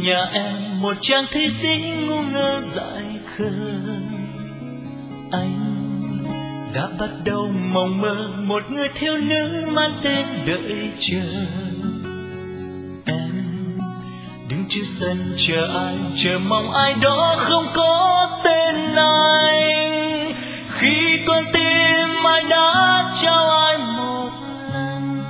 nhà em một chàng thi sĩ ngu ngơ dại khờ. Anh đã bắt đầu mộng mơ một người thiếu nữ mang tên đợi chờ. Em đứng trước sân chờ ai, chờ mong ai đó không có tên anh. Khi con tim ai đã trao ai một lần,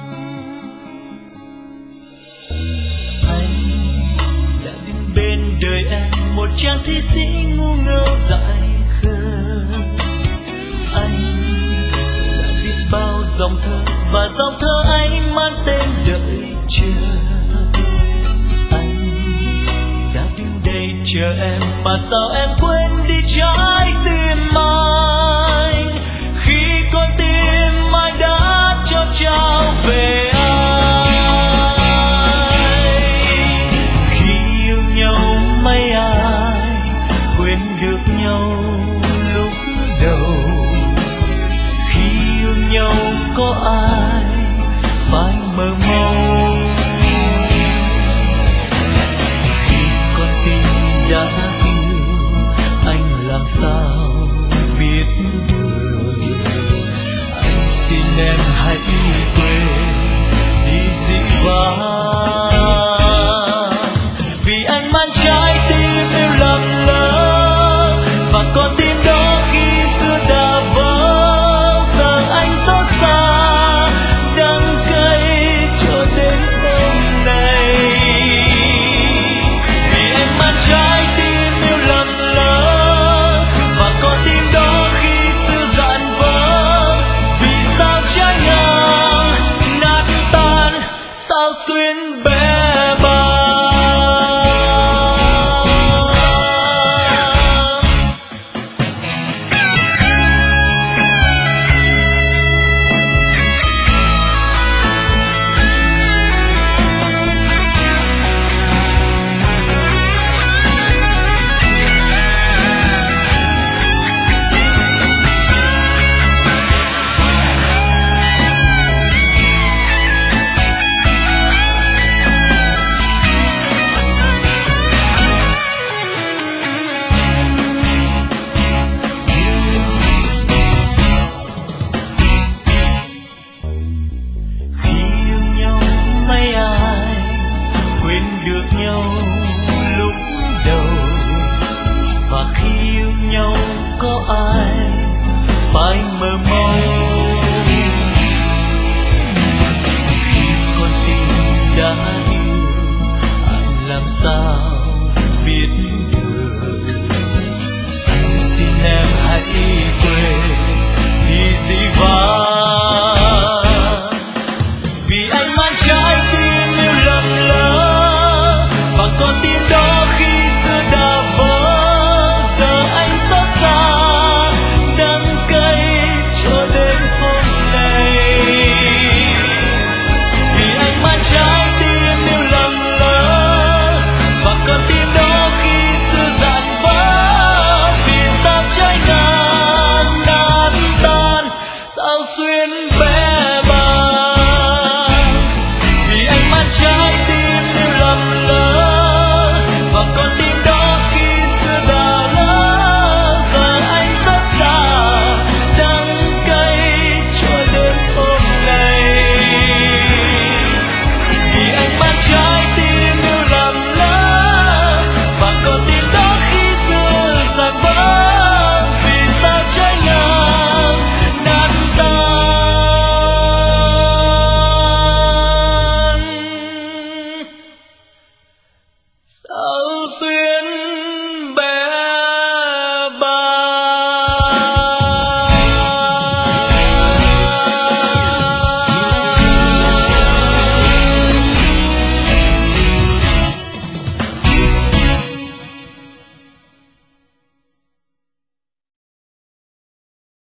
anh đã đứng bên đời em một chàng thi sĩ ngu ngơ dại khờ. Anh đã viết bao dòng thơ và dòng thơ anh mang tên đợi chờ. Anh đã đứng đây chờ em mà sao em quên đi trái tim anh. Khi con tim ai đã cho trao về anh. Khi yêu nhau mấy ai quên được nhau lúc đầu. Khi yêu nhau có ai phải mơ mộng. Khi con tim đã yêu anh làm sao biết được. Anh xin em hãy quên đi dĩ vãng. Vì anh mang trái tim yêu lầm lỡ và con tim đó khi xưa đã vỡ. Giờ anh xót xa đắng cay cho đến hôm nay. Vì anh mang trái tim yêu lầm lỡ và con tim đó khi xưa dạn vỡ. Vì sao trái ngang nát tan, sao xuyên bé bàng. Khi yêu nhau mấy ai quên được nhau.